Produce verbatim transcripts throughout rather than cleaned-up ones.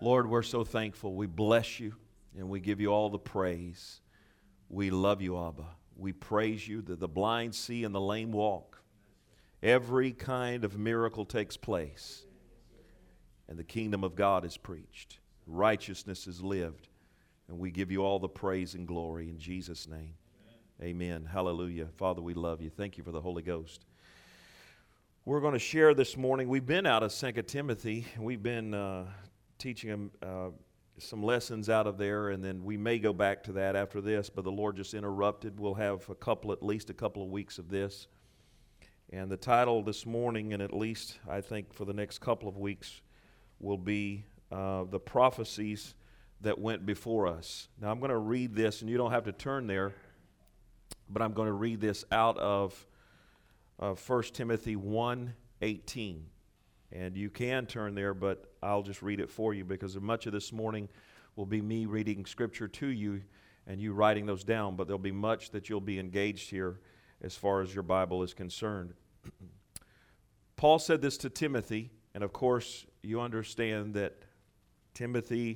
Lord, we're so thankful. We bless you and we give you all the praise. We love you, Abba. We praise you that the blind see and the lame walk. Every kind of miracle takes place, and the kingdom of God is preached. Righteousness is lived, and we give you all the praise and glory in Jesus' name. Amen. Amen. Hallelujah. Father, we love you. Thank you for the Holy Ghost. We're going to share this morning. We've been out of Second Timothy. We've been uh, teaching them uh, some lessons out of there, and then we may go back to that after this, but the Lord just interrupted. We'll have a couple, at least a couple of weeks of this. And the title this morning, and at least I think for the next couple of weeks, will be uh, the prophecies that went before us. Now I'm going to read this, and you don't have to turn there, but I'm going to read this out of uh, First Timothy one eighteen. And you can turn there, but I'll just read it for you because much of this morning will be me reading Scripture to you and you writing those down, but there'll be much that you'll be engaged here as far as your Bible is concerned. Paul said this to Timothy, and of course you understand that Timothy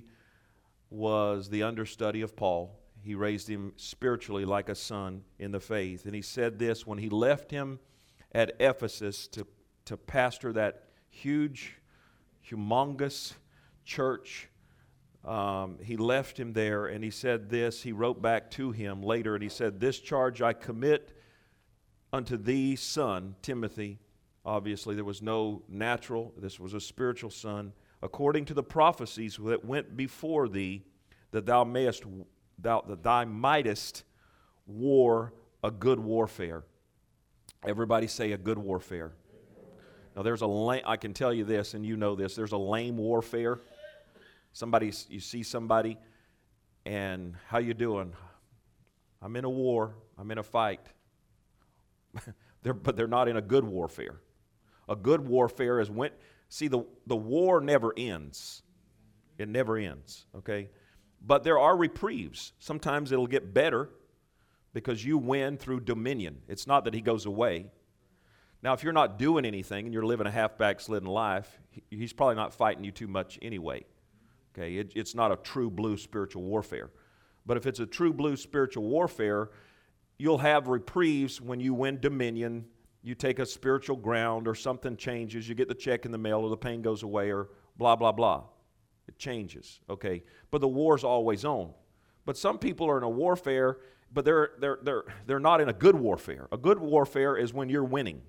was the understudy of Paul. He raised him spiritually like a son in the faith. And he said this when he left him at Ephesus to, to pastor that huge, humongous church. Um, he left him there, and he said this. He wrote back to him later, and he said, "This charge I commit unto thee, son, Timothy." Obviously, there was no natural. This was a spiritual son. "According to the prophecies that went before thee, that thou mayest, thou, that thou mightest war a good warfare." Everybody say a good warfare. Now, there's a lame, I can tell you this, and you know this. There's a lame warfare. Somebody, you see somebody, and how you doing? I'm in a war. I'm in a fight. they're, but they're not in a good warfare. A good warfare is when, see, the, the war never ends. It never ends, okay? But there are reprieves. Sometimes it'll get better because you win through dominion. It's not that he goes away. Now, if you're not doing anything and you're living a half-backslidden life, he's probably not fighting you too much anyway. Okay, it, it's not a true blue spiritual warfare. But if it's a true blue spiritual warfare, you'll have reprieves when you win dominion. You take a spiritual ground or something changes. You get the check in the mail or the pain goes away or blah, blah, blah. It changes, okay? But the war's always on. But some people are in a warfare, but they're, they're, they're, they're not in a good warfare. A good warfare is when you're winning.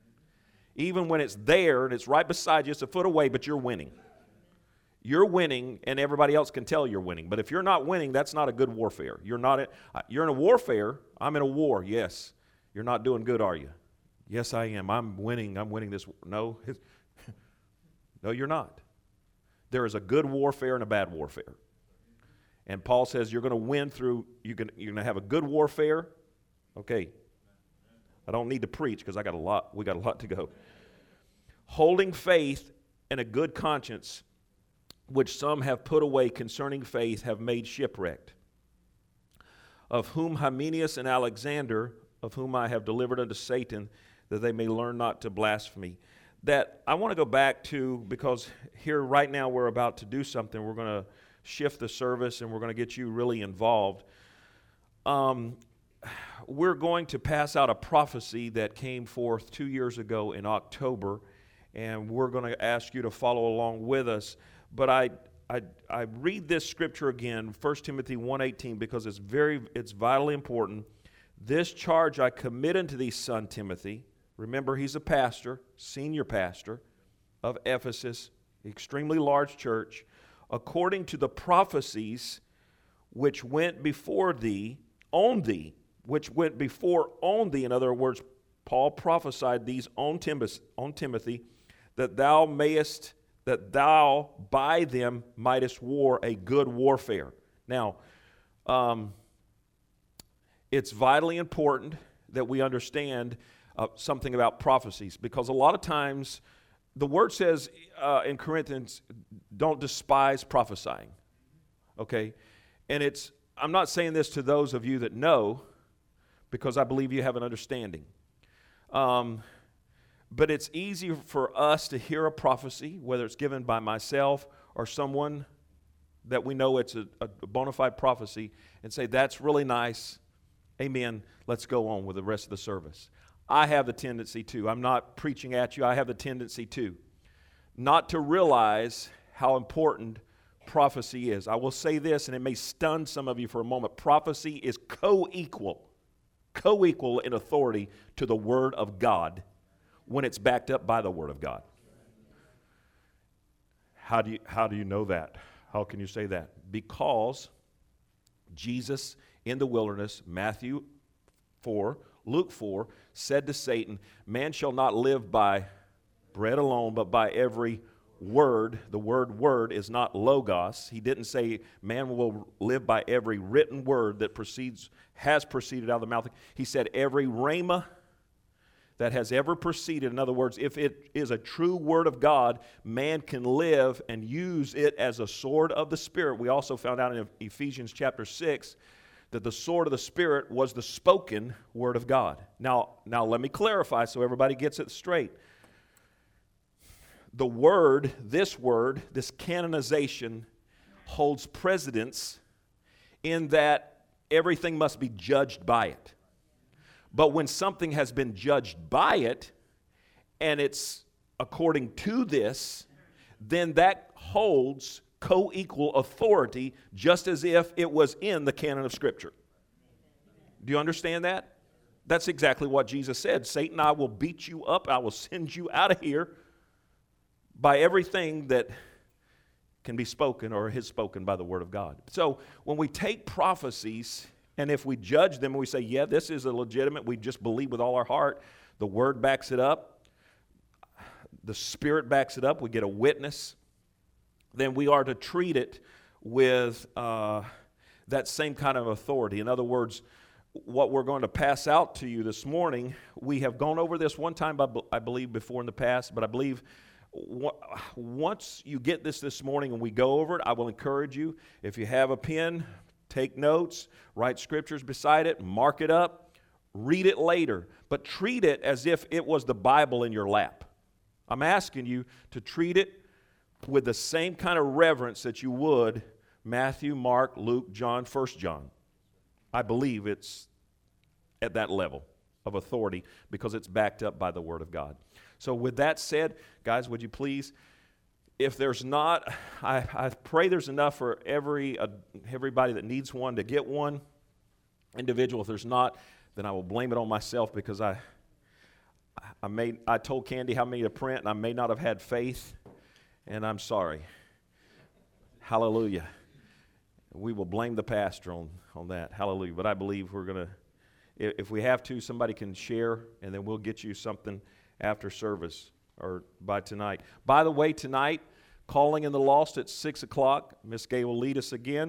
Even when it's there and it's right beside you, it's a foot away, but you're winning. You're winning, and everybody else can tell you're winning. But if you're not winning, that's not a good warfare. You're not. In, you're in a warfare. I'm in a war. Yes. You're not doing good, are you? Yes, I am. I'm winning. I'm winning this. No. No, you're not. There is a good warfare and a bad warfare. And Paul says you're going to win through, you can, you're going to have a good warfare. Okay. I don't need to preach because I got a lot. We got a lot to go. Holding faith and a good conscience, which some have put away concerning faith, have made shipwrecked. Of whom Hymenaeus and Alexander, of whom I have delivered unto Satan, that they may learn not to blaspheme. That I want to go back to, because here right now we're about to do something. We're going to shift the service and we're going to get you really involved. Um, we're going to pass out a prophecy that came forth two years ago in October, and we're going to ask you to follow along with us. But I, I, I read this scripture again, First Timothy one eighteen, because it's very, it's vitally important. "This charge I commit unto thee, son Timothy." Remember, he's a pastor, senior pastor of Ephesus, extremely large church. "According to the prophecies which went before thee, on thee, which went before on thee." In other words, Paul prophesied these on Timothy, on Timothy, that thou mayest, that thou by them mightest war a good warfare. Now, um, it's vitally important that we understand uh, something about prophecies, because a lot of times the word says uh, in Corinthians, don't despise prophesying. Okay? And it's, I'm not saying this to those of you that know, because I believe you have an understanding. Um, but it's easy for us to hear a prophecy, whether it's given by myself or someone that we know it's a, a bona fide prophecy and say, that's really nice. Amen. Let's go on with the rest of the service. I have the tendency to. I'm not preaching at you. I have the tendency to. Not to realize how important prophecy is. I will say this, and it may stun some of you for a moment. Prophecy is co-equal, co-equal in authority to the Word of God when it's backed up by the Word of God. How do you, how do you know that? How can you say that? Because Jesus in the wilderness, Matthew four, Luke four, said to Satan, man shall not live by bread alone, but by every word. The word word is not logos. He didn't say man will live by every written word that proceeds, has proceeded out of the mouth. He said every rhema that has ever proceeded. In other words, if it is a true word of God, man can live and use it as a sword of the Spirit. We also found out in Ephesians chapter six that the sword of the Spirit was the spoken word of God. Now, now let me clarify so everybody gets it straight. The word, this word, this canonization holds precedence in that everything must be judged by it. But when something has been judged by it, and it's according to this, then that holds co-equal authority just as if it was in the canon of Scripture. Do you understand that? That's exactly what Jesus said. Satan, I will beat you up. I will send you out of here by everything that can be spoken or is spoken by the Word of God. So when we take prophecies, and if we judge them and we say, yeah, this is a legitimate, we just believe with all our heart, the Word backs it up, the Spirit backs it up, we get a witness, then we are to treat it with uh, that same kind of authority. In other words, what we're going to pass out to you this morning, we have gone over this one time, I believe, before in the past, but I believe once you get this this morning and we go over it, I will encourage you, if you have a pen, take notes, write scriptures beside it, mark it up, read it later, but treat it as if it was the Bible in your lap. I'm asking you to treat it with the same kind of reverence that you would Matthew, Mark, Luke, John, First John. I believe it's at that level of authority because it's backed up by the Word of God. So with that said, guys, would you please, if there's not, I, I pray there's enough for every uh, everybody that needs one to get one individual. If there's not, then I will blame it on myself because I I made I told Candy how many to print, and I may not have had faith, and I'm sorry. Hallelujah. We will blame the pastor on, on that. Hallelujah. But I believe we're going to, if we have to, somebody can share, and then we'll get you something after service or by tonight. By the way, tonight, Calling in the Lost at six o'clock. Miss Gay will lead us again.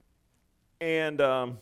And um,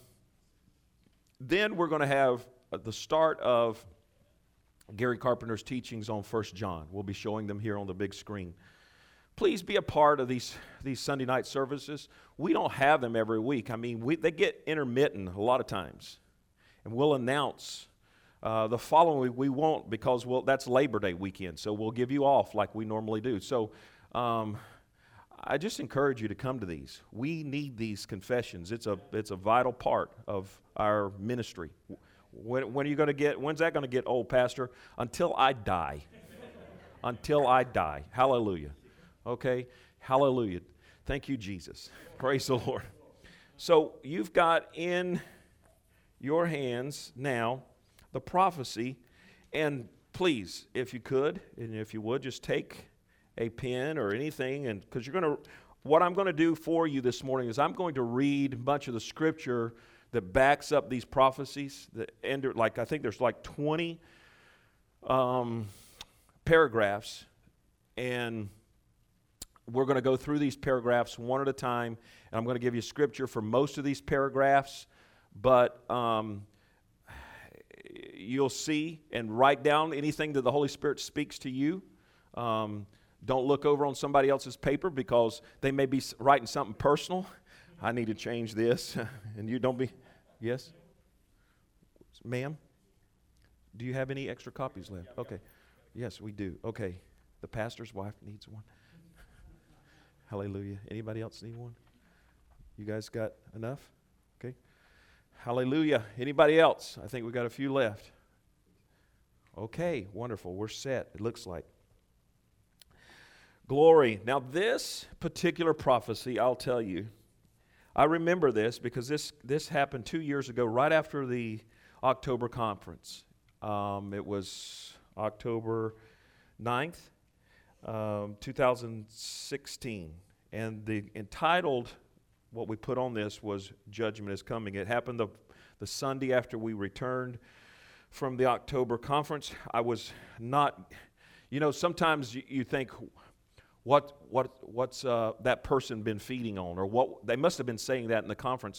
then we're going to have the start of Gary Carpenter's teachings on First John. We'll be showing them here on the big screen. Please be a part of these, these Sunday night services. We don't have them every week. I mean, we, they get intermittent a lot of times. And we'll announce uh, the following week. We won't because we'll, that's Labor Day weekend. So we'll give you off like we normally do. So um, I just encourage you to come to these. We need these confessions. It's a, it's a vital part of our ministry. When, when are you going to get, when's that going to get old, Pastor? Until I die. Until I die. Hallelujah. Okay? Hallelujah. Thank you, Jesus. Praise the Lord. So you've got in your hands now the prophecy, and please, if you could, and if you would, just take a pen or anything, and because you're going to, what I'm going to do for you this morning is I'm going to read much of the scripture that backs up these prophecies. That end, like I think there's like twenty um, paragraphs, and we're going to go through these paragraphs one at a time, and I'm going to give you scripture for most of these paragraphs, but um, you'll see and write down anything that the Holy Spirit speaks to you. Um, don't look over on somebody else's paper because they may be writing something personal. I need to change this, and you don't be, yes? Ma'am, do you have any extra copies left? Okay, yes, we do. Okay, the pastor's wife needs one. Hallelujah. Anybody else need one? You guys got enough? Okay. Hallelujah. Anybody else? I think we got a few left. Okay, wonderful. We're set, it looks like. Glory. Now this particular prophecy, I'll tell you, I remember this because this, this happened two years ago, right after the October conference. Um, it was October ninth, um, two thousand sixteen. And the entitled, what we put on this was Judgment is Coming. It happened the, the Sunday after we returned from the October conference. I was not, you know, sometimes you, you think, what what what's uh, that person been feeding on? Or what they must have been saying that in the conference.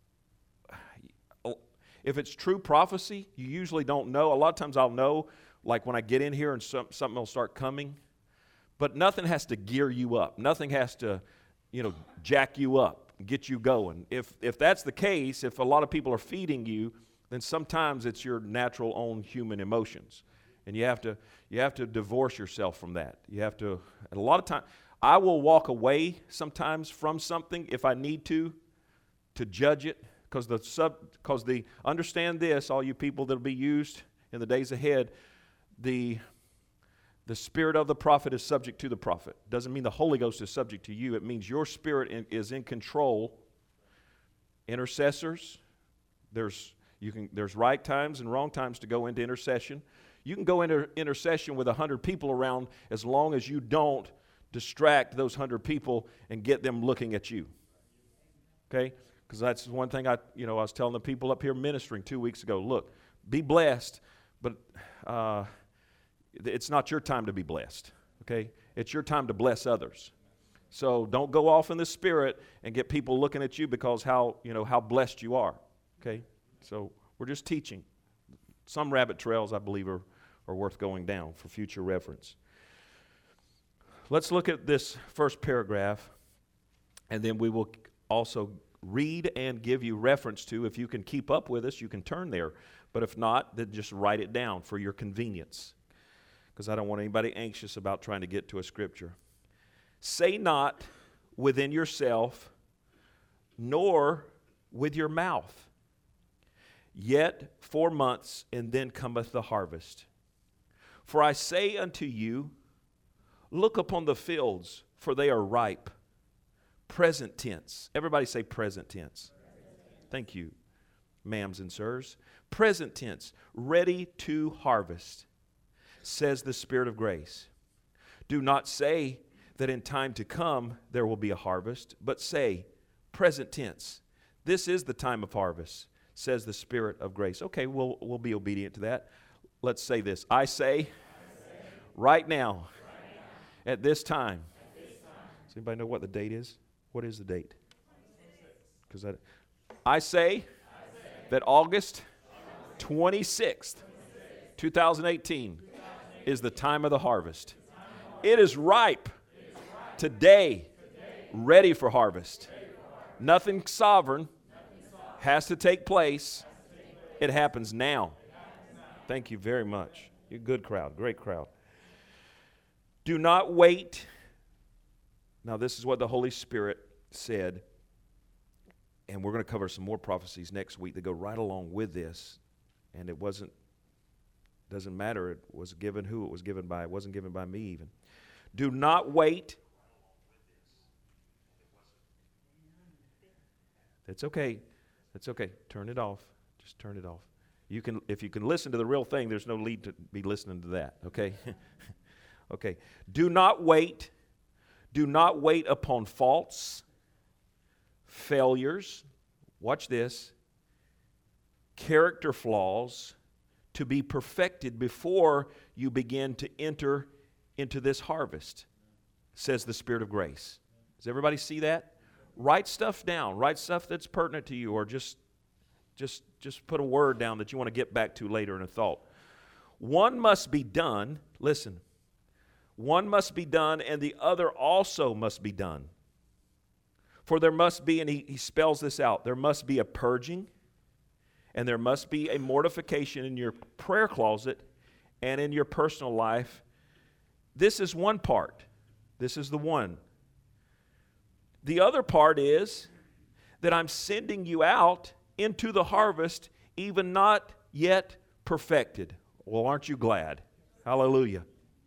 If it's true prophecy, you usually don't know. A lot of times I'll know, like when I get in here and some, something will start coming. But nothing has to gear you up. Nothing has to, you know, jack you up, get you going. If if that's the case, if a lot of people are feeding you, then sometimes it's your natural own human emotions. And you have to you have to divorce yourself from that. You have to, and a lot of times, I will walk away sometimes from something if I need to, to judge it. Because the sub, because the understand this, all you people that'll be used in the days ahead, the the spirit of the prophet is subject to the prophet. Doesn't mean the Holy Ghost is subject to you. It means your spirit in, is in control. Intercessors, there's you can there's right times and wrong times to go into intercession. You can go into intercession with a hundred people around as long as you don't distract those hundred people and get them looking at you. Okay. Because that's one thing I, you know, I was telling the people up here ministering two weeks ago. Look, be blessed, but uh, it's not your time to be blessed. Okay, it's your time to bless others. So don't go off in the spirit and get people looking at you because how you know how blessed you are. Okay, so we're just teaching. Some rabbit trails, I believe, are are worth going down for future reference. Let's look at this first paragraph, and then we will also read and give you reference to. If you can keep up with us, you can turn there. But if not, then just write it down for your convenience, because I don't want anybody anxious about trying to get to a scripture. Say not within yourself, nor with your mouth, yet four months, and then cometh the harvest. For I say unto you, look upon the fields, for they are ripe. Present tense. Everybody say present tense. Thank you, ma'ams and sirs. Present tense. Ready to harvest, says the Spirit of grace. Do not say that in time to come there will be a harvest, but say, present tense. This is the time of harvest, says the Spirit of grace. Okay, we'll, we'll be obedient to that. Let's say this. I say, I say right, now, right now, at this time. At this time. Does anybody know what the date is? What is the date? Because I, I say that August twenty-sixth, twenty eighteen is the time of the harvest. It is ripe today, ready for harvest. Nothing sovereign has to take place. It happens now. Thank you very much. You're a good crowd, great crowd. Do not wait. Now, this is what the Holy Spirit said, and we're going to cover some more prophecies next week that go right along with this, and it wasn't, doesn't matter, it was given who it was given by. It wasn't given by me even. Do not wait. That's okay. That's okay. Turn it off. Just turn it off. You can, if you can listen to the real thing, there's no need to be listening to that, okay? Okay. Do not wait. Do not wait upon faults, failures, watch this, character flaws to be perfected before you begin to enter into this harvest, says the Spirit of grace. Does everybody see that? Write stuff down. Write stuff that's pertinent to you, or just, just, just put a word down that you want to get back to later in a thought. One must be done, listen, one must be done, and the other also must be done. For there must be, and he, he spells this out, there must be a purging, and there must be a mortification in your prayer closet and in your personal life. This is one part. This is the one. The other part is that I'm sending you out into the harvest, even not yet perfected. Well, aren't you glad? Hallelujah.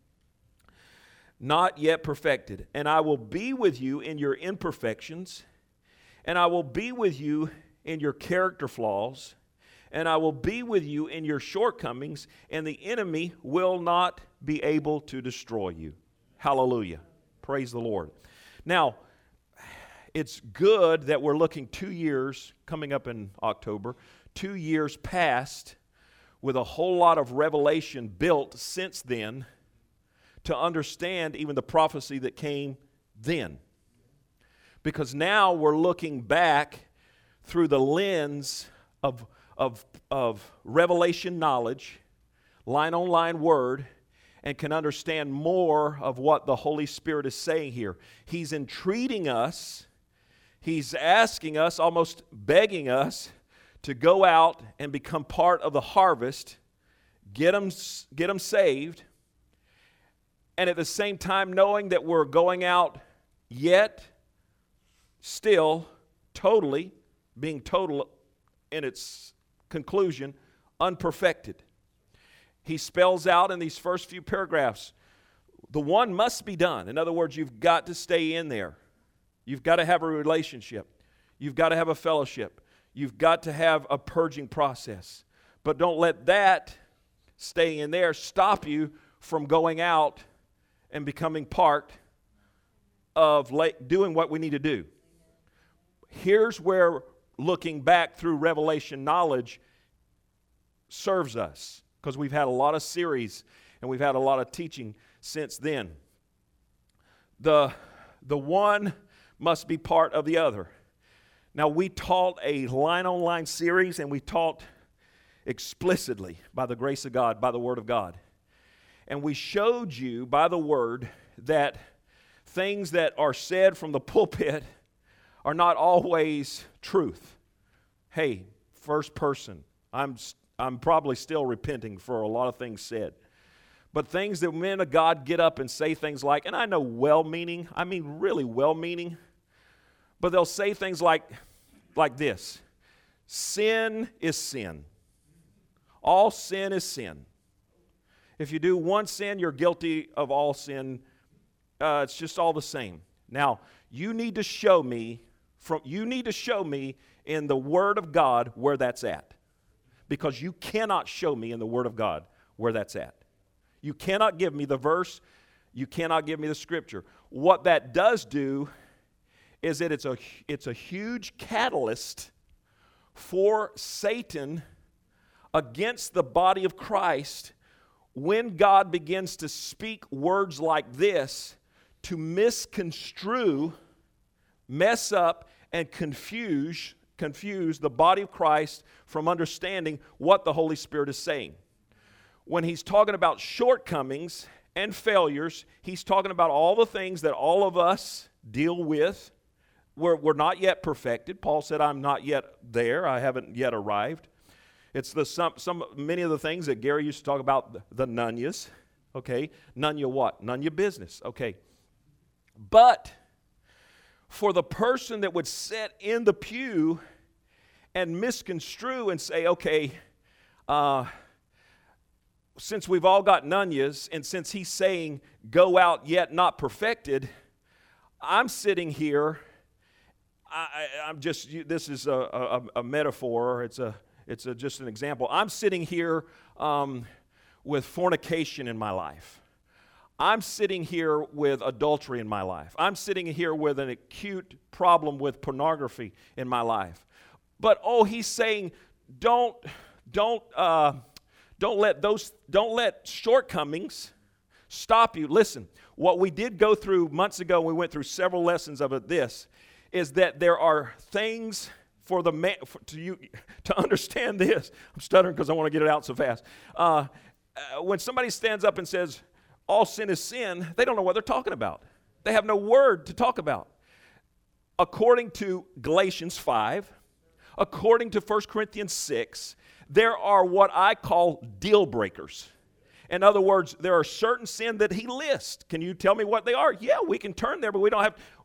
Not yet perfected. And I will be with you in your imperfections, and I will be with you in your character flaws, and I will be with you in your shortcomings, and the enemy will not be able to destroy you. Hallelujah. Praise the Lord. Now, it's good that we're looking two years, coming up in October, two years past, with a whole lot of revelation built since then to understand even the prophecy that came then. Because now we're looking back through the lens of, of, of revelation knowledge, line on line word, and can understand more of what the Holy Spirit is saying here. He's entreating us, He's asking us, almost begging us, to go out and become part of the harvest, get them, get them saved, and at the same time knowing that we're going out yet, still, totally, being total in its conclusion, unperfected. He spells out in these first few paragraphs, the one must be done. In other words, you've got to stay in there. You've got to have a relationship. You've got to have a fellowship. You've got to have a purging process. But don't let that staying in there stop you from going out and becoming part of doing what we need to do. Here's where looking back through revelation knowledge serves us, because we've had a lot of series and we've had a lot of teaching since then. The, the one must be part of the other. Now, we taught a line-on-line series, and we taught explicitly by the grace of God, by the Word of God. And we showed you by the Word that things that are said from the pulpit are not always truth. Hey, first person, I'm, I'm probably still repenting for a lot of things said. But things that men of God get up and say things like, and I know well-meaning, I mean really well-meaning, but they'll say things like, like this: sin is sin. All sin is sin. If you do one sin, you're guilty of all sin. Uh, it's just all the same. Now, you need to show me from you need to show me in the Word of God where that's at, because you cannot show me in the Word of God where that's at. You cannot give me the verse. You cannot give me the scripture. What that does do is that it's a, it's a huge catalyst for Satan against the body of Christ when God begins to speak words like this to misconstrue, mess up, and confuse, confuse the body of Christ from understanding what the Holy Spirit is saying. When he's talking about shortcomings and failures, he's talking about all the things that all of us deal with. We're, we're not yet perfected. Paul said, I'm not yet there. I haven't yet arrived. It's the some, some many of the things that Gary used to talk about, the, the nunyas. Okay, nunya what? Nunya business. Okay. But for the person that would sit in the pew and misconstrue and say, okay, uh, since we've all got nunyas, and since he's saying, go out yet not perfected, I'm sitting here. I, I'm just, this is a, a, a metaphor, it's a, it's a, just an example. I'm sitting here um, with fornication in my life. I'm sitting here with adultery in my life. I'm sitting here with an acute problem with pornography in my life. But, oh, he's saying, don't, don't, uh, don't let those, don't let shortcomings stop you. Listen, what we did go through months ago, we went through several lessons of it, this, is that there are things for the man, for, to you to understand this. I'm stuttering because I want to get it out so fast. Uh, uh, when somebody stands up and says, all sin is sin, they don't know what they're talking about. They have no word to talk about. According to Galatians five, according to First Corinthians six, there are what I call deal breakers. In other words, there are certain sin that he lists. Can you tell me what they are? Yeah, we can turn there, but we don't have.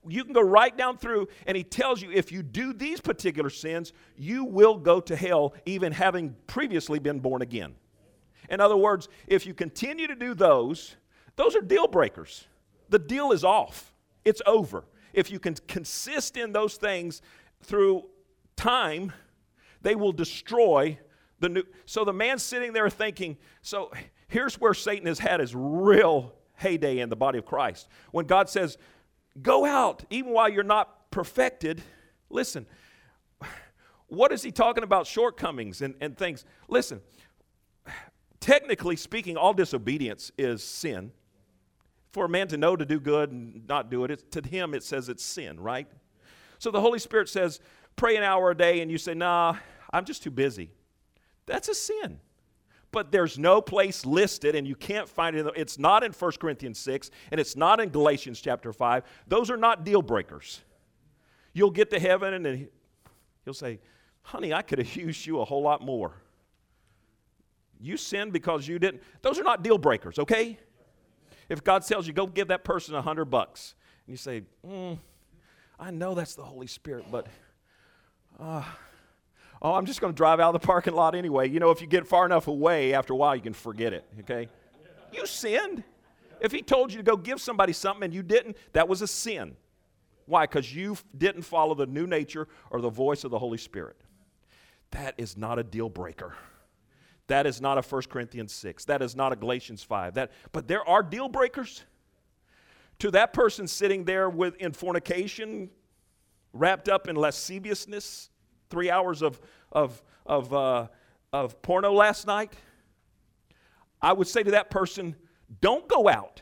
you can go right down through, and he tells you if you do these particular sins, you will go to hell, even having previously been born again. In other words, if you continue to do those, those are deal breakers. The deal is off. It's over. If you can consist in those things through time, they will destroy the new. So the man sitting there thinking, so here's where Satan has had his real heyday in the body of Christ. When God says, go out, even while you're not perfected. Listen, what is he talking about? Shortcomings and, and things. Listen, technically speaking, all disobedience is sin. For a man to know to do good and not do it, it's, to him it says it's sin, right? So the Holy Spirit says, pray an hour a day, and you say, nah, I'm just too busy. That's a sin. But there's no place listed, and you can't find it. It's not in First Corinthians six, and it's not in Galatians chapter five. Those are not deal breakers. You'll get to heaven, and then he'll say, honey, I could have used you a whole lot more. You sinned because you didn't. Those are not deal breakers, okay? If God tells you, go give that person a hundred bucks, and you say, mm, I know that's the Holy Spirit, but uh, oh, I'm just going to drive out of the parking lot anyway. You know, if you get far enough away, after a while, you can forget it, okay? You sinned. If he told you to go give somebody something and you didn't, that was a sin. Why? Because you didn't follow the new nature or the voice of the Holy Spirit. That is not a deal breaker. That is not a First Corinthians six. That is not a Galatians five. That, but there are deal breakers. To that person sitting there with in fornication, wrapped up in lasciviousness, three hours of, of, of, uh, of porno last night, I would say to that person, don't go out.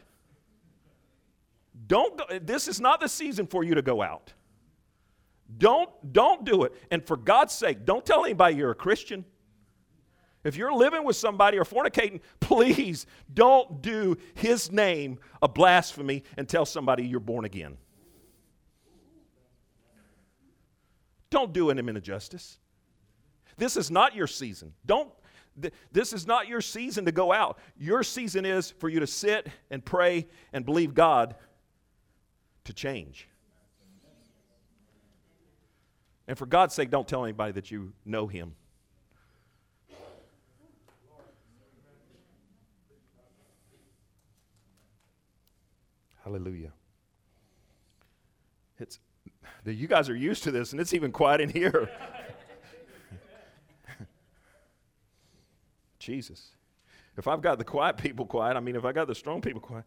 Don't go. This is not the season for you to go out. Don't, don't do it. And for God's sake, don't tell anybody you're a Christian. If you're living with somebody or fornicating, please don't do his name a blasphemy and tell somebody you're born again. Don't do him an injustice. This is not your season. Don't. Th- this is not your season to go out. Your season is for you to sit and pray and believe God to change. And for God's sake, don't tell anybody that you know him. Hallelujah. It's you guys are used to this, and it's even quiet in here. Jesus. If I've got the quiet people quiet, I mean, if I got the strong people quiet.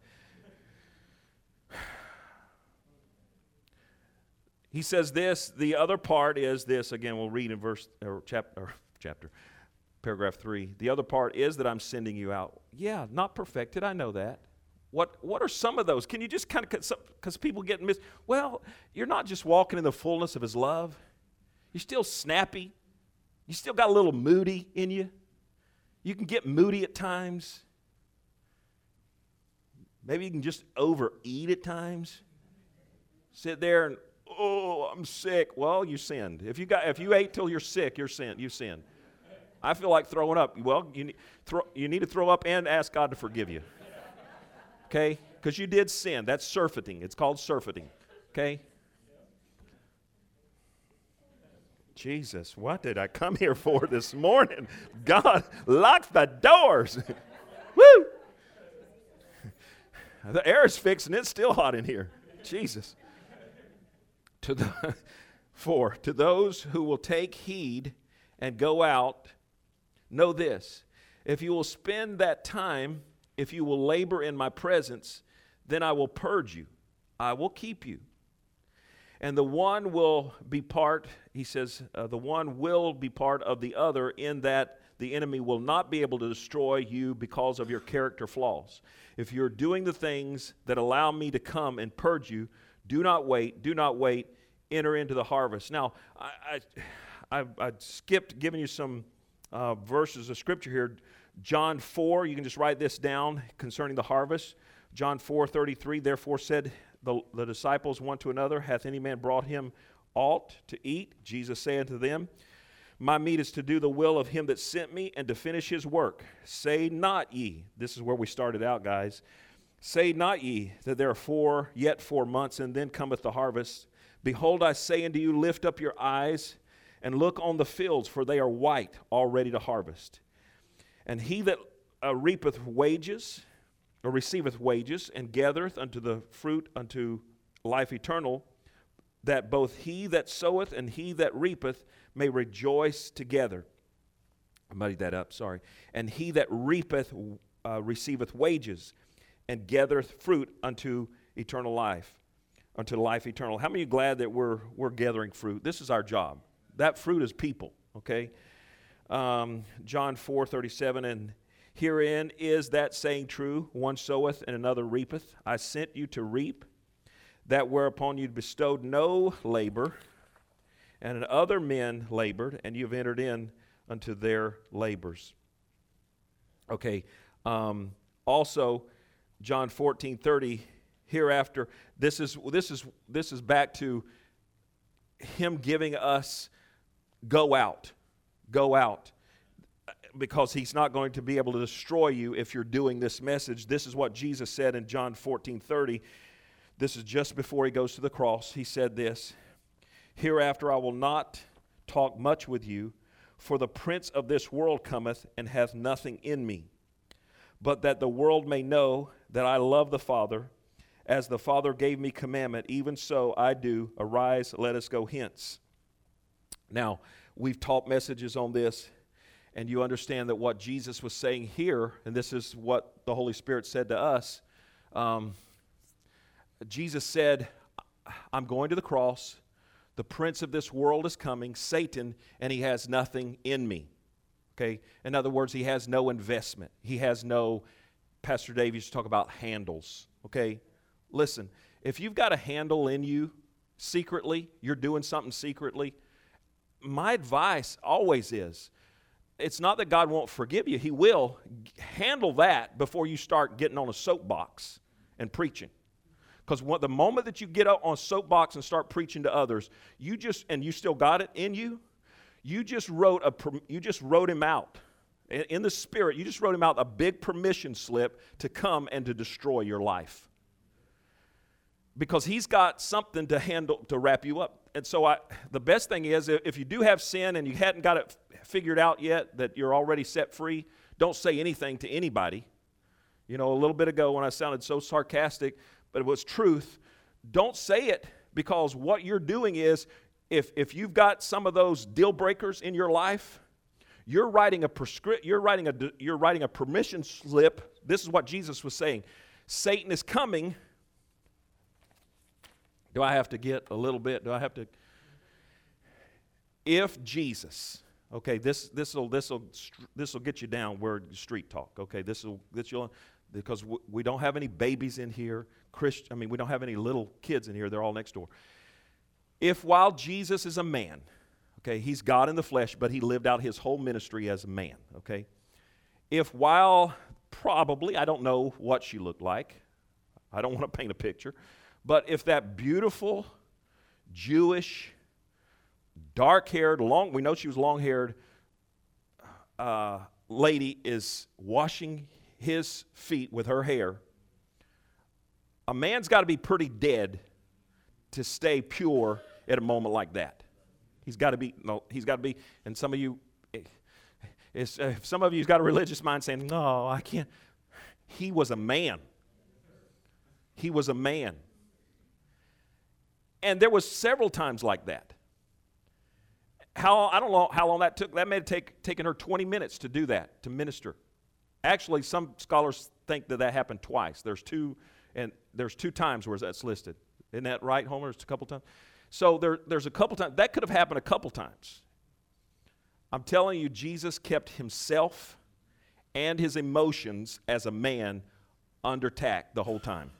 He says this, the other part is this. Again, we'll read in verse or chapter, or chapter, paragraph three. The other part is that I'm sending you out. Yeah, not perfected, I know that. What what are some of those? Can you just kind of, because people get missed. Well, you're not just walking in the fullness of his love. You're still snappy. You still got a little moody in you. You can get moody at times. Maybe you can just overeat at times. Sit there and, oh, I'm sick. Well, you sinned. If you got if you ate till you're sick, you're sin. You sinned. I feel like throwing up. Well, you need, throw, you need to throw up and ask God to forgive you. Okay? Because you did sin. That's surfeiting. It's called surfeiting. Okay? Jesus, what did I come here for this morning? God, lock the doors. Woo! The air is fixed and it's still hot in here. Jesus. To the for to those who will take heed and go out, know this: if you will spend that time, if you will labor in my presence, then I will purge you. I will keep you. And the one will be part, he says, uh, the one will be part of the other, in that the enemy will not be able to destroy you because of your character flaws. If you're doing the things that allow me to come and purge you, do not wait, do not wait, enter into the harvest. Now, I, I, I, I skipped giving you some uh, verses of scripture here. John four, you can just write this down concerning the harvest. John four thirty-three, therefore said the, the disciples one to another, hath any man brought him aught to eat? Jesus said unto them, my meat is to do the will of him that sent me and to finish his work. Say not ye, this is where we started out, guys, Say not ye that there are four, yet four months, and then cometh the harvest. Behold, I say unto you, lift up your eyes, and look on the fields, for they are white, already to harvest. And he that uh, reapeth wages, or receiveth wages, and gathereth unto the fruit unto life eternal, that both he that soweth and he that reapeth may rejoice together. I muddied that up, sorry. And he that reapeth uh, receiveth wages, and gathereth fruit unto eternal life, unto life eternal. How many of you glad that we're we're gathering fruit? This is our job. That fruit is people, okay? Um, John four thirty-seven, and herein is that saying true, one soweth and another reapeth. I sent you to reap that whereupon you bestowed no labor, and other men labored, and you have entered in unto their labors. Okay, um, also, John fourteen thirty, hereafter, this is this is this is back to him giving us go out, go out, because he's not going to be able to destroy you if you're doing this message. This is what Jesus said in John fourteen thirty. This is just before he goes to the cross. He said this, hereafter I will not talk much with you, for the prince of this world cometh and hath nothing in me. But that the world may know that I love the Father, as the Father gave me commandment, even so I do. Arise, let us go hence. Now, we've taught messages on this, and you understand that what Jesus was saying here, and this is what the Holy Spirit said to us, um, Jesus said, I'm going to the cross. The prince of this world is coming, Satan, and he has nothing in me. Okay? In other words, he has no investment. He has no, Pastor Dave used to talk about handles. Okay? Listen, if you've got a handle in you secretly, you're doing something secretly, my advice always is, it's not that God won't forgive you. He will. Handle that before you start getting on a soapbox and preaching. Because the moment that you get up on a soapbox and start preaching to others, you just, and you still got it in you, you just wrote a, you just wrote him out. In the spirit, you just wrote him out a big permission slip to come and to destroy your life. Because he's got something to handle, to wrap you up. And so I, the best thing is, if you do have sin and you hadn't got it figured out yet, that you're already set free, don't say anything to anybody. You know, a little bit ago when I sounded so sarcastic, but it was truth, don't say it, because what you're doing is, if if you've got some of those deal breakers in your life, you're writing a prescri- you're writing a you're writing a permission slip. This is what Jesus was saying. Satan is coming. Do I have to get a little bit? Do I have to? If Jesus, okay, this this will this will this will get you down where street talk. Okay, this will this you'll because we don't have any babies in here. Christ, I mean, we don't have any little kids in here. They're all next door. If while Jesus is a man, okay, he's God in the flesh, but he lived out his whole ministry as a man, okay? If while probably, I don't know what she looked like. I don't want to paint a picture. But if that beautiful, Jewish, dark-haired, long, we know she was long-haired, uh, lady is washing his feet with her hair, a man's got to be pretty dead to stay pure at a moment like that. He's got to be, no, he's got to be, and some of you, it's, uh, some of you's got a religious mind saying, no, I can't. He was a man. He was a man. And there was several times like that. How, I don't know how long that took. That may have take, taken her twenty minutes to do that, to minister. Actually, some scholars think that that happened twice. There's two, and there's two times where that's listed. Isn't that right, Homer? It's a couple times. So there, there's a couple times. That could have happened a couple times. I'm telling you, Jesus kept himself and his emotions as a man under tack the whole time.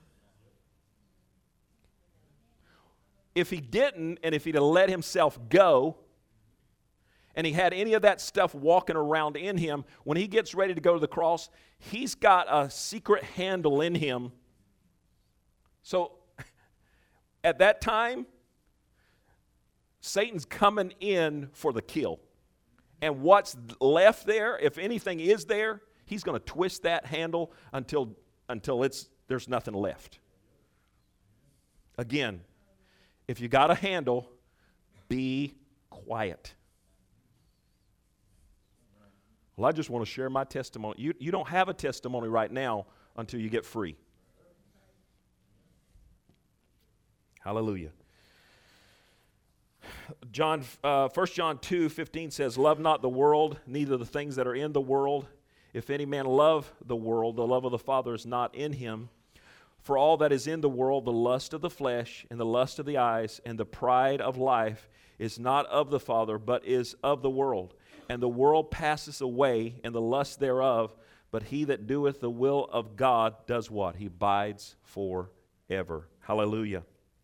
If he didn't, and if he'd have let himself go, and he had any of that stuff walking around in him, when he gets ready to go to the cross, he's got a secret handle in him. So at that time, Satan's coming in for the kill. And what's left there, if anything is there, he's going to twist that handle until until it's there's nothing left. Again, if you got a handle, be quiet. Well, I just want to share my testimony. You, you don't have a testimony right now until you get free. Hallelujah. John, uh, First John two fifteen says, love not the world, neither the things that are in the world. If any man love the world, the love of the Father is not in him. For all that is in the world, the lust of the flesh, and the lust of the eyes, and the pride of life, is not of the Father, but is of the world. And the world passeth away, and the lust thereof, but he that doeth the will of God does what? He abides forever. Hallelujah.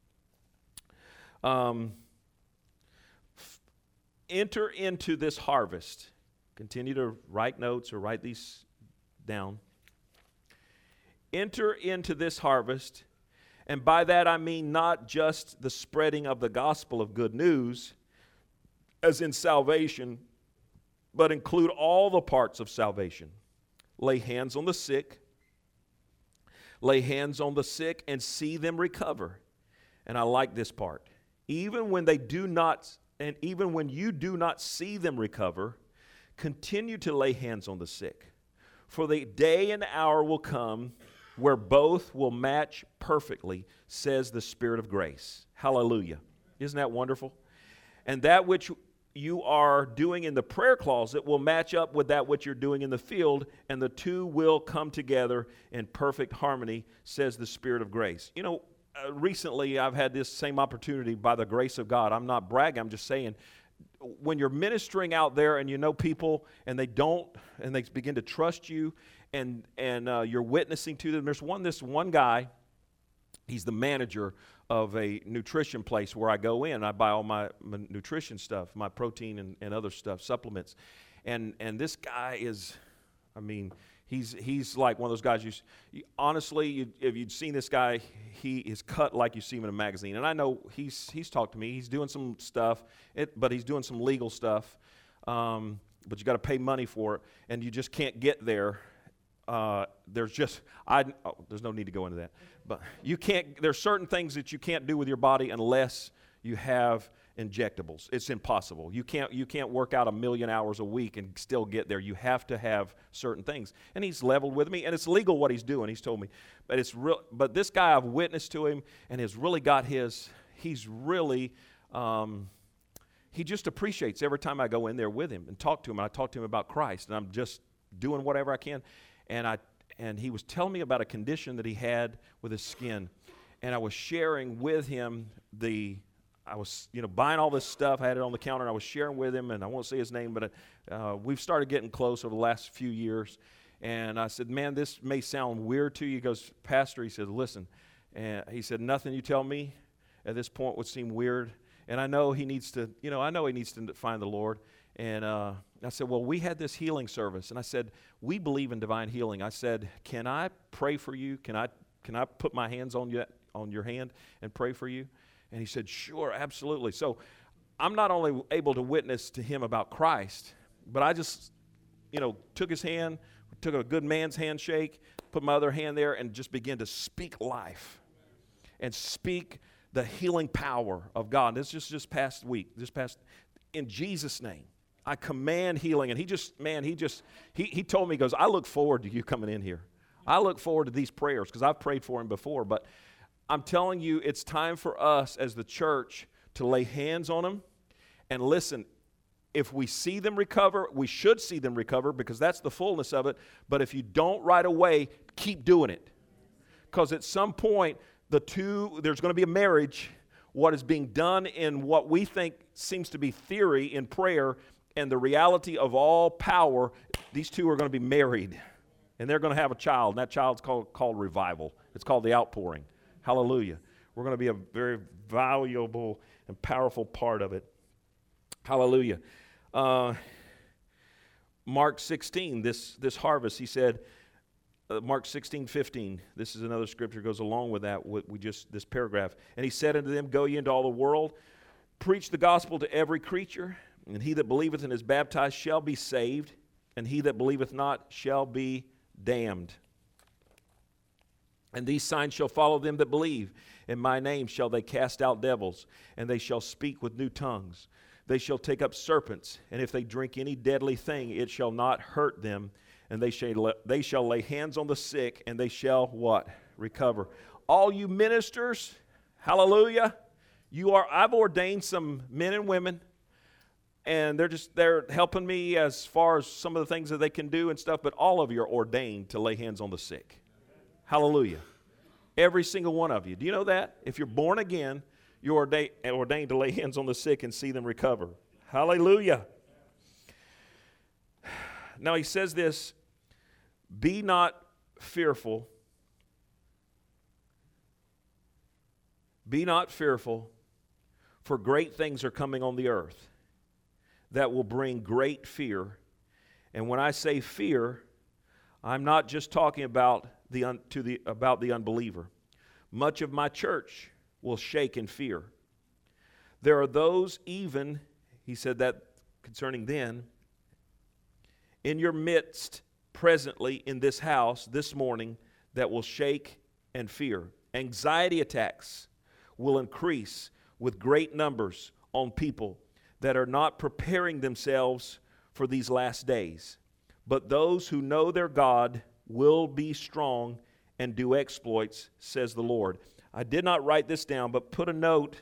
Um, f- enter into this harvest. Continue to write notes or write these down. Enter into this harvest, and by that I mean not just the spreading of the gospel of good news, as in salvation, but include all the parts of salvation. Lay hands on the sick, lay hands on the sick and see them recover. And I like this part. Even when they do not, and even when you do not see them recover, continue to lay hands on the sick. For the day and hour will come where both will match perfectly, says the Spirit of grace. Hallelujah. Isn't that wonderful? And that which you are doing in the prayer closet will match up with that which you're doing in the field, and the two will come together in perfect harmony, says the Spirit of grace. You know, uh, recently I've had this same opportunity by the grace of God. I'm not bragging, I'm just saying, when you're ministering out there and you know people and they don't, and they begin to trust you, and and uh, you're witnessing to them. There's one, this one guy, he's the manager of a nutrition place where I go in. I buy all my, my nutrition stuff, my protein and, and other stuff, supplements. And and this guy is, I mean, he's he's like one of those guys, you, you honestly, you, if you'd seen this guy, he is cut like you see him in a magazine. And I know he's he's talked to me. He's doing some stuff, it, but he's doing some legal stuff. Um, but you got to pay money for it, and you just can't get there. Uh, there's just, I, oh, there's no need to go into that. But you can't, there's certain things that you can't do with your body unless you have injectables. It's impossible. You can't, you can't work out a million hours a week and still get there. You have to have certain things. And he's leveled with me, and it's legal what he's doing, he's told me. But it's real, but this guy, I've witnessed to him, and has really got his, he's really, um, he just appreciates every time I go in there with him and talk to him. And I talk to him about Christ, and I'm just doing whatever I can. And I and he was telling me about a condition that he had with his skin, and I was sharing with him the, I was you know buying all this stuff. I had it on the counter, and I was sharing with him, and I won't say his name, but uh, we've started getting close over the last few years. And I said, "Man, this may sound weird to you." He goes, "Pastor," he said, "listen," and he said, "Nothing you tell me at this point would seem weird, and I know he needs to, you know, I know he needs to find the Lord." And uh, I said, well, we had this healing service. And I said, we believe in divine healing. I said, can I pray for you? Can I can I put my hands on you, on your hand and pray for you? And he said, sure, absolutely. So I'm not only able to witness to him about Christ, but I just, you know, took his hand, took a good man's handshake, put my other hand there, and just began to speak life and speak the healing power of God. This is just this past week, this past, in Jesus' name. I command healing. And he just, man, he just, he, he told me, he goes, I look forward to you coming in here. I look forward to these prayers because I've prayed for him before. But I'm telling you, it's time for us as the church to lay hands on them. And listen, if we see them recover, we should see them recover because that's the fullness of it. But if you don't right away, keep doing it. Because at some point, the two, there's going to be a marriage. What is being done in what we think seems to be theory in prayer and the reality of all power, these two are going to be married. And they're going to have a child. And that child's called, called revival. It's called the outpouring. Hallelujah. We're going to be a very valuable and powerful part of it. Hallelujah. Uh, Mark sixteen, this, this harvest, he said, uh, Mark sixteen, fifteen, this is another scripture goes along with that, what we just, this paragraph. And he said unto them, go ye into all the world, preach the gospel to every creature, and he that believeth and is baptized shall be saved, and he that believeth not shall be damned. And these signs shall follow them that believe. In my name shall they cast out devils, and they shall speak with new tongues. They shall take up serpents, and if they drink any deadly thing, it shall not hurt them. And they shall, they shall lay hands on the sick, and they shall what? Recover. All you ministers, hallelujah, you are, I've ordained some men and women, and they're just, they're helping me as far as some of the things that they can do and stuff, but all of you are ordained to lay hands on the sick. Hallelujah. Every single one of you. Do you know that? If you're born again, you're ordained, ordained to lay hands on the sick and see them recover. Hallelujah. Now he says this, be not fearful. Be not fearful, for great things are coming on the earth that will bring great fear. And when I say fear, I'm not just talking about the un, to the about the unbeliever. Much of my church will shake in fear. There are those even, he said that concerning then, in your midst presently in this house this morning that will shake and fear. Anxiety attacks will increase with great numbers on people that are not preparing themselves for these last days. But those who know their God will be strong and do exploits, says the Lord. I did not write this down, but put a note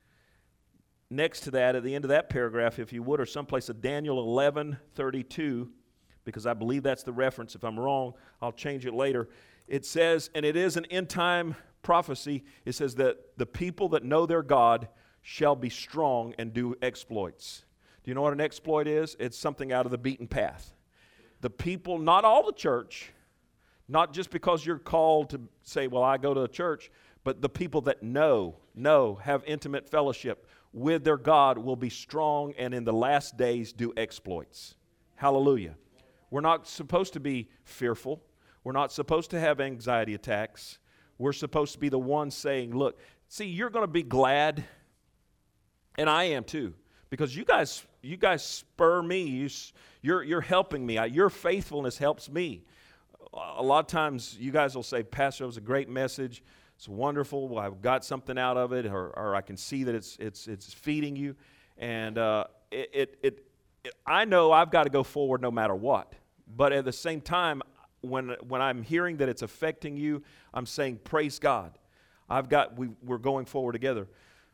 next to that at the end of that paragraph, if you would, or someplace of Daniel eleven thirty-two, because I believe that's the reference. If I'm wrong, I'll change it later. It says, and it is an end-time prophecy, it says that the people that know their God shall be strong and do exploits. Do you know what an exploit is? It's something out of the beaten path. The people, not all the church, not just because you're called to say, well, I go to a church, but the people that know, know, have intimate fellowship with their God will be strong and in the last days do exploits. Hallelujah. We're not supposed to be fearful. We're not supposed to have anxiety attacks. We're supposed to be the ones saying, look, see, you're going to be glad, and I am too, because you guys you guys spur me. You, you're, you're helping me. I, your faithfulness helps me. A lot of times you guys will say, Pastor, it was a great message. It's wonderful. Well, I've got something out of it, or, or I can see that it's it's it's feeding you. And uh, it, it, it, it I know I've got to go forward no matter what. But at the same time, when when I'm hearing that it's affecting you, I'm saying, praise God. I've got we we're going forward together.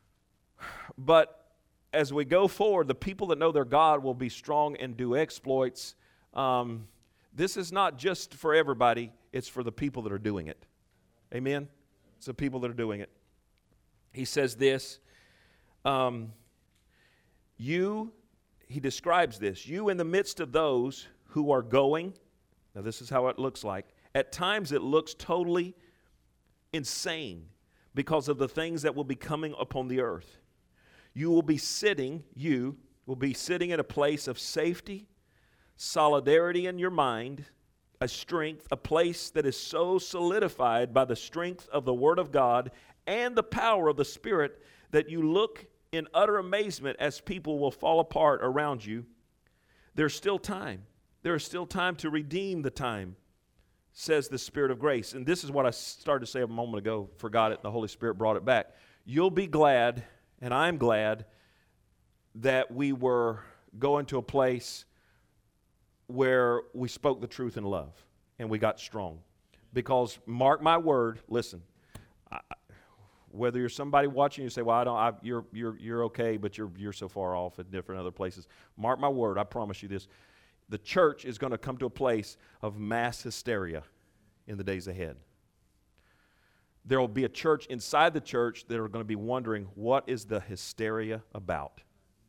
But as we go forward, the people that know their God will be strong and do exploits. Um, this is not just for everybody. It's for the people that are doing it. Amen? It's the people that are doing it. He says this. Um, you, he describes this. You in the midst of those who are going. Now this is how it looks like. At times it looks totally insane because of the things that will be coming upon the earth. You will be sitting, you will be sitting in a place of safety, solidarity in your mind, a strength, a place that is so solidified by the strength of the Word of God and the power of the Spirit that you look in utter amazement as people will fall apart around you. There's still time. There is still time to redeem the time, says the Spirit of grace. And this is what I started to say a moment ago, forgot it, and the Holy Spirit brought it back. You'll be glad, and I'm glad, that we were going to a place where we spoke the truth in love, and we got strong. Because, mark my word, listen, I, whether you're somebody watching, you say, well, I don't, I, you're, you're, you're okay, but you're, you're so far off at different other places. Mark my word, I promise you this. The church is going to come to a place of mass hysteria in the days ahead. There will be a church inside the church that are going to be wondering, what is the hysteria about?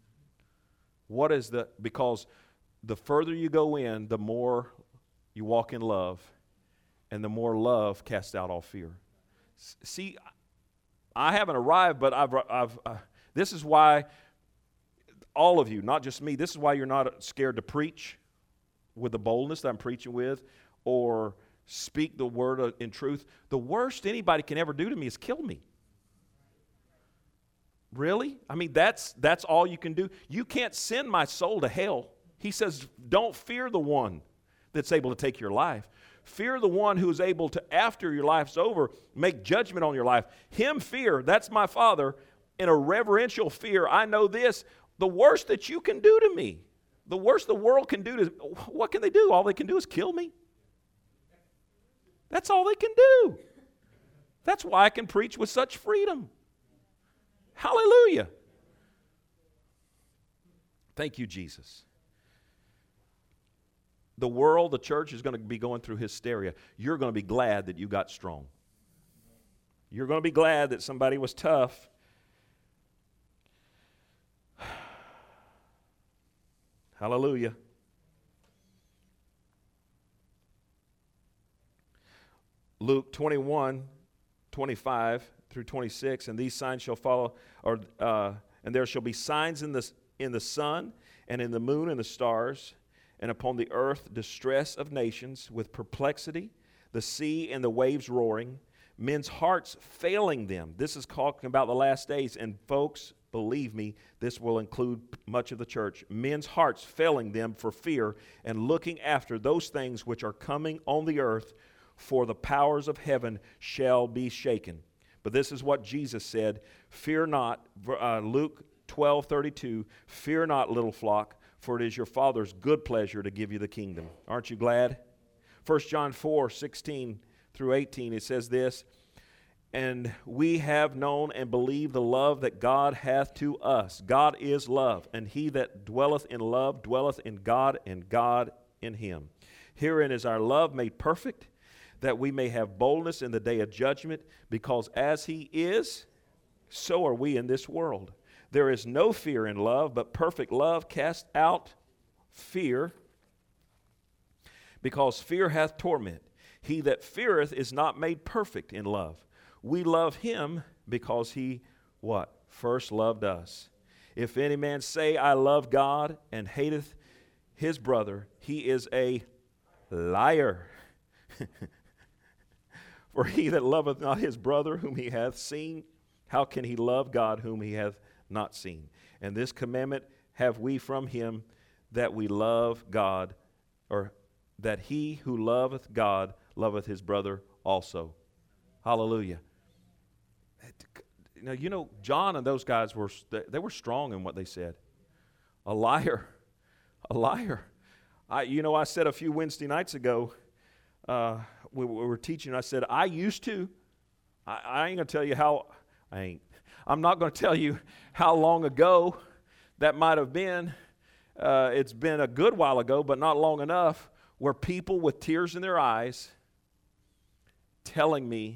What is the, because the further you go in, the more you walk in love, and the more love casts out all fear. See, I haven't arrived, but I've, I've uh, this is why all of you, not just me, this is why you're not scared to preach with the boldness that I'm preaching with, or speak the word in truth. The worst anybody can ever do to me is kill me. Really? I mean, that's that's all you can do. You can't send my soul to hell. He says, don't fear the one that's able to take your life. Fear the one who is able to, after your life's over, make judgment on your life. Him fear, that's my Father. In a reverential fear, I know this, the worst that you can do to me, the worst the world can do to, what can they do? All they can do is kill me. That's all they can do. That's why I can preach with such freedom. Hallelujah. Thank you, Jesus. The world, the church is going to be going through hysteria. You're going to be glad that you got strong. You're going to be glad that somebody was tough. Hallelujah. Luke twenty-one, twenty-five through twenty-six, and these signs shall follow, or uh, and there shall be signs in the in the sun and in the moon and the stars, and upon the earth distress of nations with perplexity, the sea and the waves roaring, men's hearts failing them. This is talking about the last days, and folks, believe me, this will include much of the church. Men's hearts failing them for fear and looking after those things which are coming on the earth, for the powers of heaven shall be shaken. But this is what Jesus said, fear not, uh, Luke twelve thirty-two, fear not, little flock, for it is your Father's good pleasure to give you the kingdom. Aren't you glad? First John four sixteen through eighteen, it says this, and we have known and believed the love that God hath to us. God is love, and he that dwelleth in love dwelleth in God, and God in him. Herein is our love made perfect, that we may have boldness in the day of judgment, because as he is, so are we in this world. There is no fear in love, but perfect love casts out fear, because fear hath torment. He that feareth is not made perfect in love. We love him because he, what? First loved us. If any man say, I love God, and hateth his brother, he is a liar. For he that loveth not his brother whom he hath seen, how can he love God whom he hath not seen? And this commandment have we from him, that we love God, or that he who loveth God loveth his brother also. Hallelujah. Now, you know, John and those guys were, they were strong in what they said. A liar. A liar. I, you know, I said a few Wednesday nights ago, uh, we, we were teaching, I said, I used to, I, I ain't going to tell you how, I ain't, I'm not going to tell you how long ago that might have been. Uh, it's been a good while ago, but not long enough, where people with tears in their eyes telling me,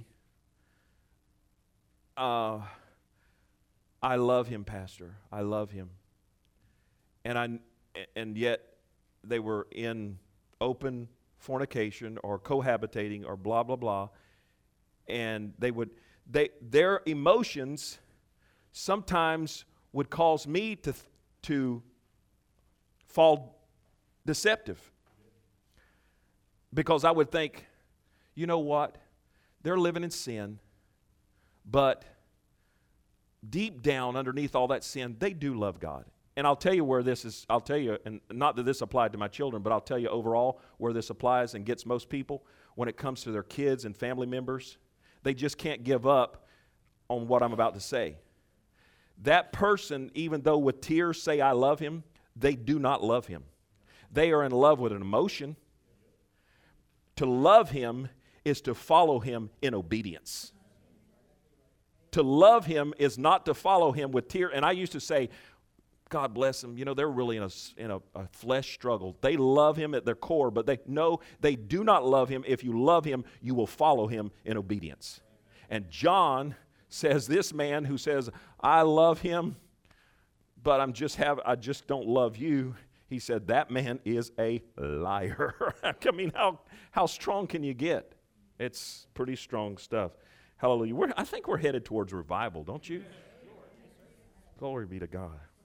uh, I love him, Pastor. I love him. And I, and yet they were in open fornication or cohabitating or blah, blah, blah. And they would, they, their emotions sometimes would cause me to, to fall deceptive. Because I would think, you know what? They're living in sin, but deep down underneath all that sin, they do love God. And I'll tell you where this is, I'll tell you, and not that this applied to my children, but I'll tell you overall where this applies and gets most people when it comes to their kids and family members. They just can't give up on what I'm about to say. That person, even though with tears say, I love him, they do not love him. They are in love with an emotion. To love him is to follow him in obedience. To love him is not to follow him with tears. And I used to say, God bless them, you know, they're really in a, in a, a flesh struggle. They love him at their core, but they know they do not love him. If you love him, you will follow him in obedience. And John says, this man who says, I love him, but I'm just have I just don't love you. He said, that man is a liar. I mean, how, how strong can you get? It's pretty strong stuff. Hallelujah. We're, I think we're headed towards revival, don't you? Glory be to God.